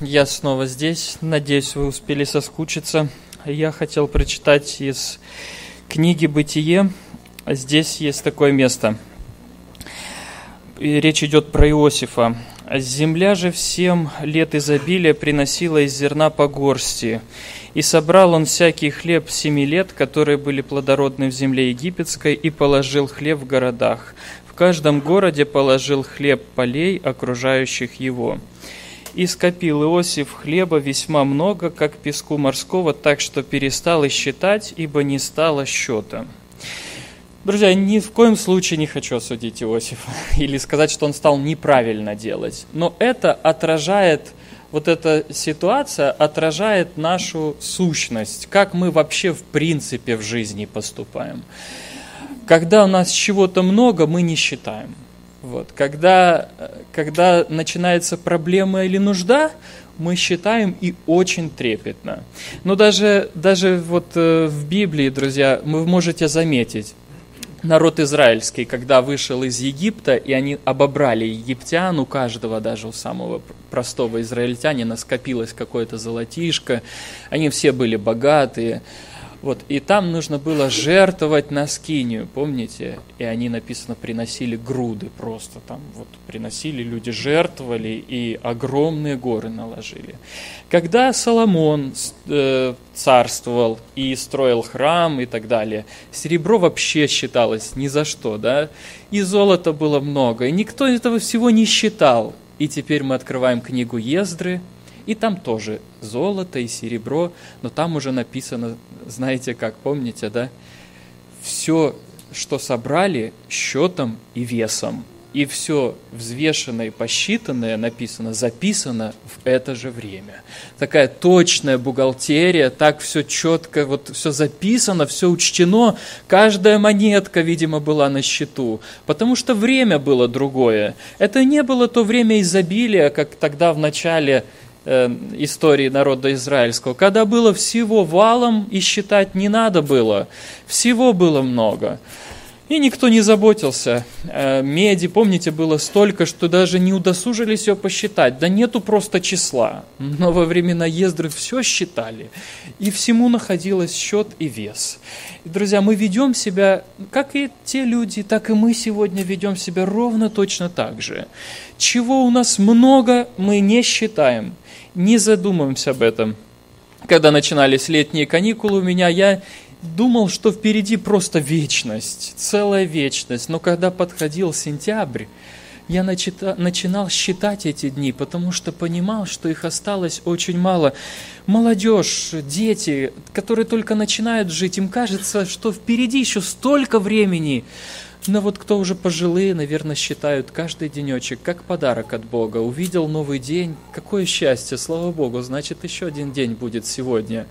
я снова здесь. Надеюсь, вы успели соскучиться. Я хотел прочитать из книги «Бытие». Здесь есть такое место. И речь идет про Иосифа. «Земля же в 7 лет изобилия приносила из зерна по горсти. И собрал он всякий хлеб 7 лет, которые были плодородны в земле египетской, и положил хлеб в городах. В каждом городе положил хлеб полей, окружающих его. И скопил Иосиф хлеба весьма много, как песку морского, так что перестал и считать, ибо не стало счета». Друзья, ни в коем случае не хочу осудить Иосифа или сказать, что он стал неправильно делать. Но это отражает, вот эта ситуация отражает нашу сущность, как мы вообще в принципе в жизни поступаем. Когда у нас чего-то много, мы не считаем. Вот. Когда начинается проблема или нужда, мы считаем и очень трепетно. Но даже вот в Библии, друзья, вы можете заметить, народ израильский, когда вышел из Египта, и они обобрали египтян, у каждого, даже у самого простого израильтянина, скопилось какое-то золотишко, они все были богатые. Вот, и там нужно было жертвовать на скинию, помните? И они, написано, приносили груды просто. Там вот приносили, люди жертвовали и огромные горы наложили. Когда Соломон царствовал и строил храм и так далее, серебро вообще считалось ни за что, да? И золота было много, и никто этого всего не считал. И теперь мы открываем книгу Ездры, и там тоже золото и серебро, но там уже написано, знаете как, помните, да? Все, что собрали, счетом и весом. И все взвешенное и посчитанное написано, записано в это же время. Такая точная бухгалтерия, так все четко, вот все записано, все учтено. Каждая монетка, видимо, была на счету, потому что время было другое. Это не было то время изобилия, как тогда в начале истории народа израильского, когда было всего валом и считать не надо было, всего было много. И никто не заботился. Меди, помните, было столько, что даже не удосужились ее посчитать. Да нету просто числа. Но во времена Ездры все считали. И всему находилось счет и вес. И, друзья, мы ведем себя, как и те люди, так и мы сегодня ведем себя ровно точно так же. Чего у нас много, мы не считаем, не задумываемся об этом. Когда начинались летние каникулы у меня, я думал, что впереди просто вечность, целая вечность. Но когда подходил сентябрь, я начинал считать эти дни, потому что понимал, что их осталось очень мало. Молодежь, дети, которые только начинают жить, им кажется, что впереди еще столько времени. Но вот кто уже пожилые, наверное, считают каждый денечек как подарок от Бога. Увидел новый день, какое счастье, слава Богу, значит, еще один день будет сегодня.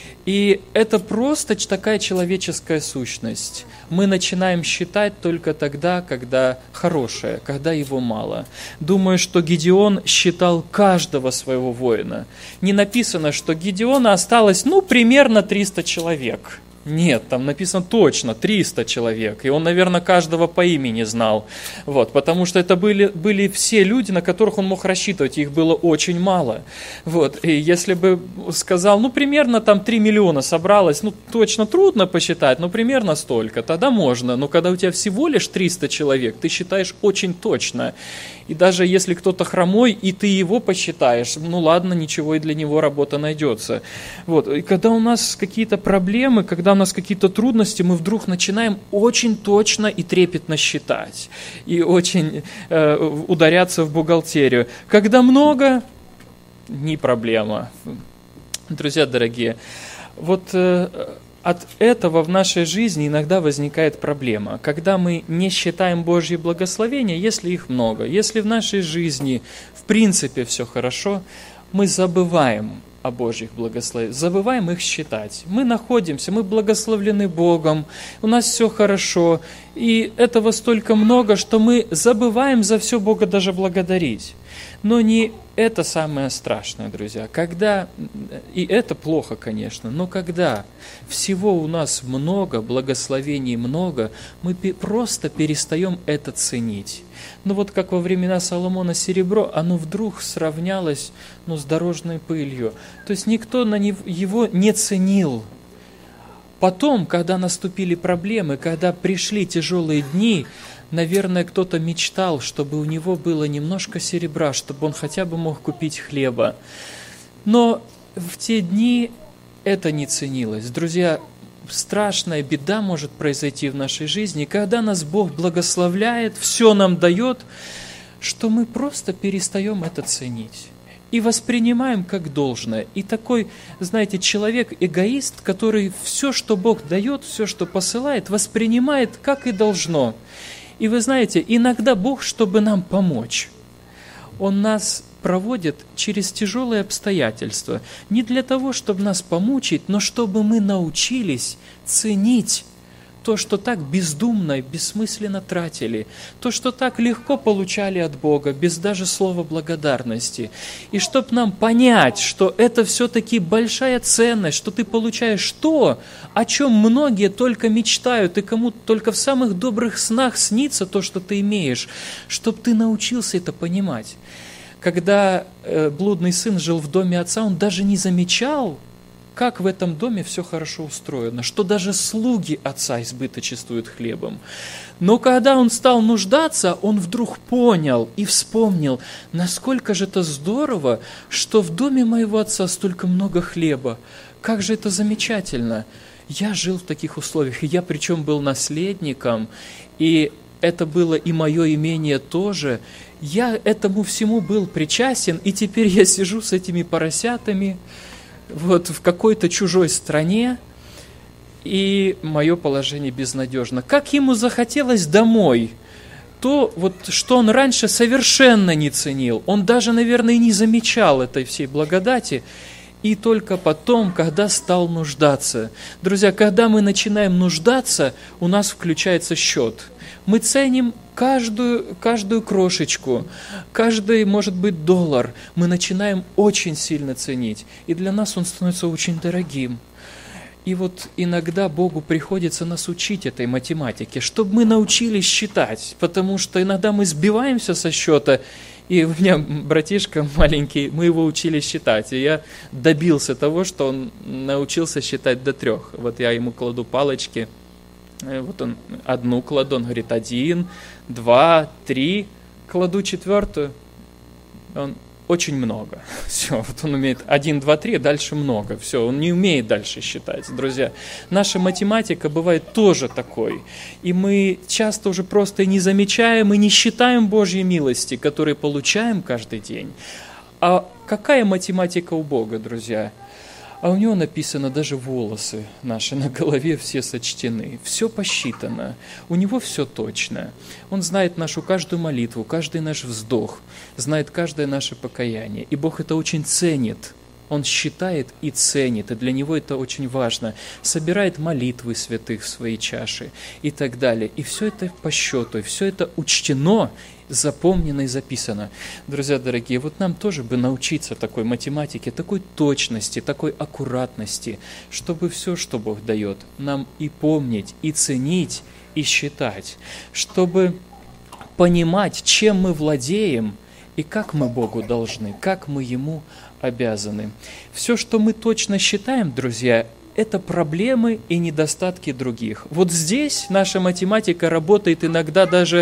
И это просто такая человеческая сущность. Мы начинаем считать только тогда, когда хорошее, когда его мало. Думаю, что Гедеон считал каждого своего воина. Не написано, что Гедеона осталось, примерно 300 человек. Нет, там написано точно 300 человек, и он, наверное, каждого по имени знал, вот, потому что это были все люди, на которых он мог рассчитывать, их было очень мало, вот, и если бы сказал, примерно там 3 миллиона собралось, точно трудно посчитать, но примерно столько, тогда можно, но когда у тебя всего лишь 300 человек, ты считаешь очень точно, и даже если кто-то хромой, и ты его посчитаешь, ладно, ничего, и для него работа найдется, вот, и когда у нас какие-то проблемы, когда у нас какие-то трудности, мы вдруг начинаем очень точно и трепетно считать, и очень ударяться в бухгалтерию. Когда много, не проблема. Друзья дорогие, вот от этого в нашей жизни иногда возникает проблема, когда мы не считаем Божьи благословения, если их много, если в нашей жизни в принципе все хорошо, мы забываем о Божьих благословениях, забываем их считать. Мы находимся, мы благословлены Богом, у нас все хорошо, и этого столько много, что мы забываем за все Бога даже благодарить. Но не это самое страшное, друзья. Когда, и это плохо, конечно, но когда всего у нас много, благословений много, мы просто перестаем это ценить. Ну вот как во времена Соломона серебро, оно вдруг сравнялось с дорожной пылью. То есть никто его не ценил. Потом, когда наступили проблемы, когда пришли тяжелые дни, наверное, кто-то мечтал, чтобы у него было немножко серебра, чтобы он хотя бы мог купить хлеба. Но в те дни это не ценилось. Друзья, страшная беда может произойти в нашей жизни, когда нас Бог благословляет, все нам дает, что мы просто перестаем это ценить. И воспринимаем как должное. И такой, знаете, человек-эгоист, который все, что Бог дает, все, что посылает, воспринимает как и должно. И вы знаете, иногда Бог, чтобы нам помочь, Он нас проводит через тяжелые обстоятельства. Не для того, чтобы нас помучить, но чтобы мы научились ценить то, что так бездумно и бессмысленно тратили, то, что так легко получали от Бога, без даже слова благодарности. И чтобы нам понять, что это все-таки большая ценность, что ты получаешь то, о чем многие только мечтают, и кому только в самых добрых снах снится то, что ты имеешь, чтобы ты научился это понимать. Когда блудный сын жил в доме отца, он даже не замечал, как в этом доме все хорошо устроено, что даже слуги отца избыточествуют хлебом. Но когда он стал нуждаться, он вдруг понял и вспомнил, насколько же это здорово, что в доме моего отца столько много хлеба. Как же это замечательно. Я жил в таких условиях, и я причем был наследником, и это было и мое имение тоже. Я этому всему был причастен, и теперь я сижу с этими поросятами, вот в какой-то чужой стране, и мое положение безнадежно. Как ему захотелось домой, то, вот, что он раньше совершенно не ценил, он даже, наверное, и не замечал этой всей благодати, и только потом, когда стал нуждаться. Друзья, когда мы начинаем нуждаться, у нас включается счет. Мы ценим каждую крошечку, каждый, может быть, доллар. Мы начинаем очень сильно ценить. И для нас он становится очень дорогим. И вот иногда Богу приходится нас учить этой математике, чтобы мы научились считать. Потому что иногда мы сбиваемся со счета. И у меня братишка маленький, мы его учили считать. И я добился того, что он научился считать до 3. Вот я ему кладу палочки. Вот он одну кладу, он говорит 1, 2, 3, кладу 4, он очень много. Все, вот он умеет 1, 2, 3, дальше много. Все, он не умеет дальше считать. Друзья, наша математика бывает тоже такой. И мы часто уже просто не замечаем и не считаем Божьей милости, которые получаем каждый день. А какая математика у Бога, друзья? А у него написано, даже волосы наши на голове все сочтены, все посчитано, у него все точно. Он знает нашу каждую молитву, каждый наш вздох, знает каждое наше покаяние. И Бог это очень ценит. Он считает и ценит, и для него это очень важно. Собирает молитвы святых в свои чаши и так далее. И все это по счету, и все это учтено, запомнено и записано. Друзья дорогие, вот нам тоже бы научиться такой математике, такой точности, такой аккуратности, чтобы все, что Бог дает, нам и помнить, и ценить, и считать, чтобы понимать, чем мы владеем, и как мы Богу должны, как мы Ему обязаны. Все, что мы точно считаем, друзья, это проблемы и недостатки других. Вот здесь наша математика работает иногда даже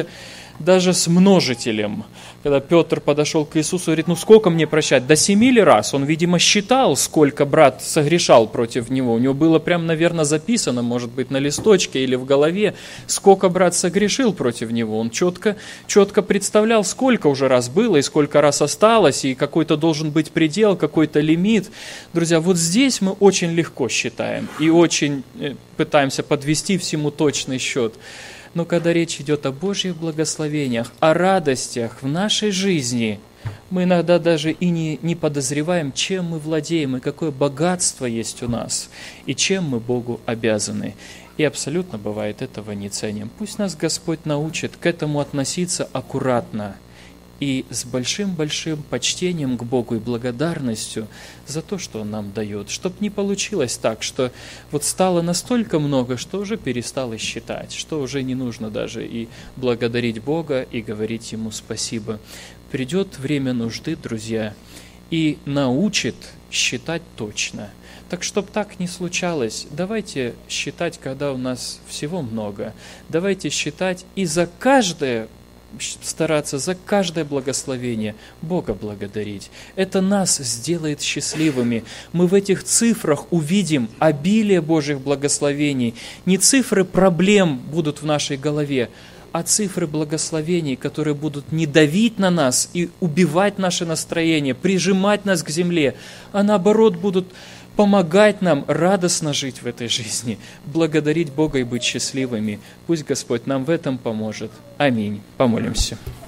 с множителем. Когда Петр подошел к Иисусу и говорит, сколько мне прощать? До 7 ли раз? Он, видимо, считал, сколько брат согрешал против него. У него было прям, наверное, записано, может быть, на листочке или в голове, сколько брат согрешил против него. Он четко представлял, сколько уже раз было и сколько раз осталось, и какой-то должен быть предел, какой-то лимит. Друзья, вот здесь мы очень легко считаем и очень пытаемся подвести всему точный счет. Но когда речь идет о Божьих благословениях, о радостях в нашей жизни, мы иногда даже и не подозреваем, чем мы владеем и какое богатство есть у нас, и чем мы Богу обязаны. И абсолютно бывает этого не ценим. Пусть нас Господь научит к этому относиться аккуратно и с большим-большим почтением к Богу и благодарностью за то, что Он нам дает. Чтоб не получилось так, что вот стало настолько много, что уже перестало считать, что уже не нужно даже и благодарить Бога, и говорить Ему спасибо. Придет время нужды, друзья, и научит считать точно. Так, чтобы так не случалось, давайте считать, когда у нас всего много. Давайте считать и за каждое, стараться за каждое благословение Бога благодарить. Это нас сделает счастливыми. Мы в этих цифрах увидим обилие Божьих благословений. Не цифры проблем будут в нашей голове, а цифры благословений, которые будут не давить на нас и убивать наше настроение, прижимать нас к земле, а наоборот будут помогать нам радостно жить в этой жизни, благодарить Бога и быть счастливыми. Пусть Господь нам в этом поможет. Аминь. Помолимся.